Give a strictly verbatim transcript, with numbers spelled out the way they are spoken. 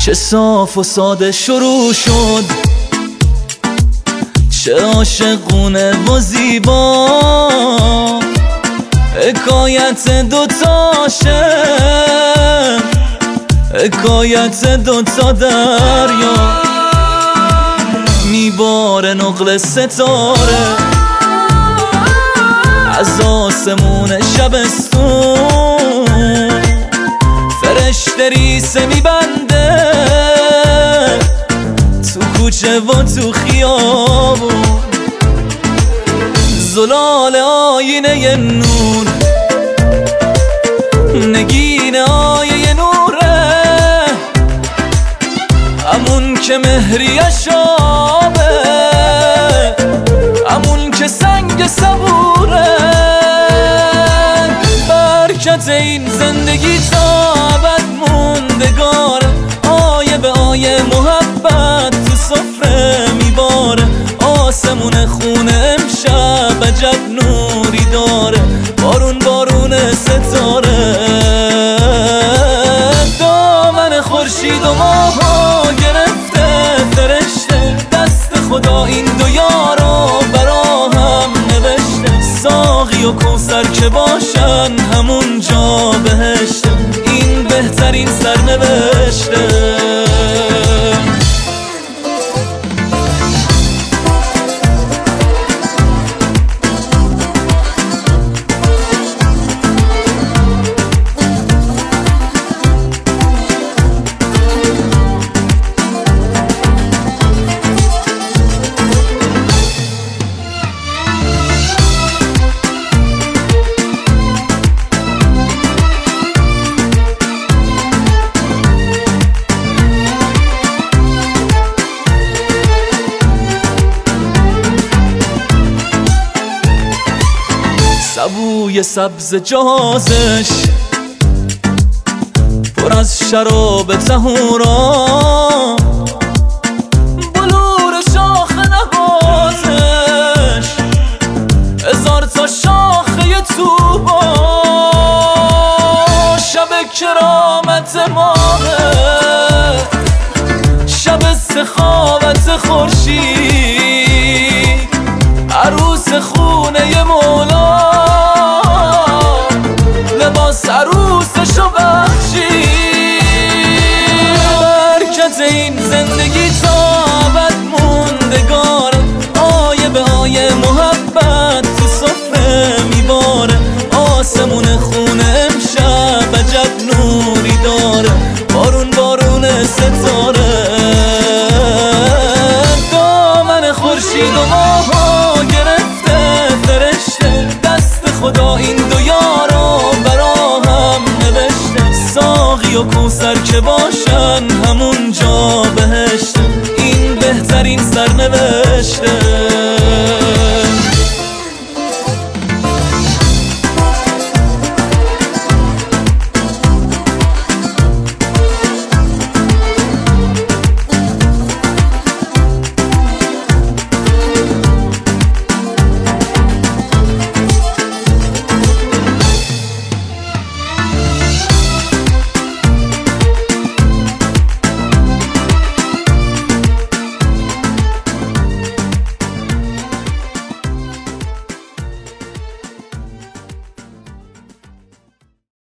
چه صاف و ساده شروع شد، چه عاشقونه و زیبا، حکایت دوتا عاشق، حکایت دوتا دریا. میباره نقل ستاره از آسمون شبستون، فرشته ریسه میبنده تو کوچه و تو خیابون. زلال آینه نور، نگین آیه نوره، همون که مهریش آبه، همون که سنگ صبوره. برکت این زندگی تا ابد موندگاره، آیه به آیه محبت تو سفره میباره. آسمون خونه امشب عجب نوری داره، بارون بارون ستاره. دامن خورشید و ماهو گرفته فرشته، دست خدا این دو یارو برا هم نوشته. ساقی و کوثر که باشن همون جا بهشته، این بهترین سرنوشته. سبوی سبز جهازش پر از شراب طهورا، بلور شاخ نهازش هزار تا شاخه توبا. شب کرامت ماهه، شب سخاوت خورشید، عروس خونه مولا، لباس عروسشو بخشید. برکت این زندگی تا ابد موندگاره، آیه به آیه محبت تو سفره میباره. آسمون خونه امشب عجب نوری داره، بارون بارون ستاره. دامن خورشید و ماهو گرفته فرشته، دست خدا این دو یارو برا هم نوشته. ساقی و کوثر که باشن همون جا بهشته، این بهترین سرنوشته.